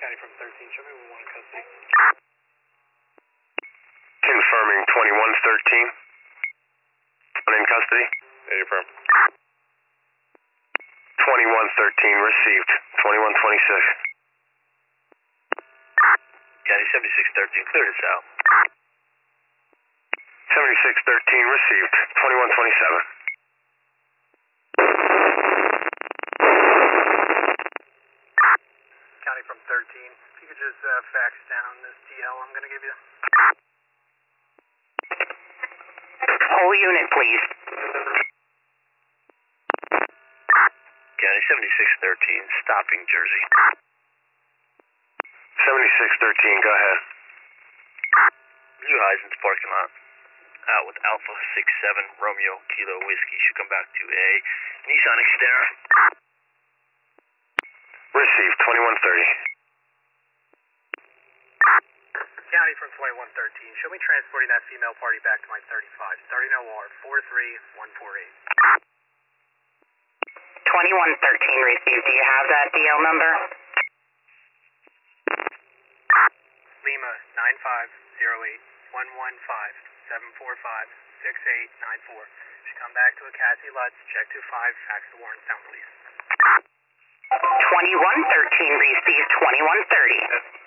County from 13, show me one in custody. Confirming 2113. One in custody. Yeah, affirm. 2113 received. 2126. County 7613, clear this out. 7613 received. 2127. County from 13, if you could just fax down this DL I'm going to give you. Whole unit, please. County 7613, stopping Jersey. 7613, go ahead. Blue Horizons parking lot. Out with Alpha 67 Romeo Kilo Whiskey. Should come back to a Nissan Xterra. Received. 2130. County from 2113, show me transporting that female party back to my 35, starting OR 43148. 2113 received. Do you have that DL number? Lima 9508-115-745-6894. Should come back to a Cassie Lutz, check 25, fax the warrant down, please. 2113 received. 2130.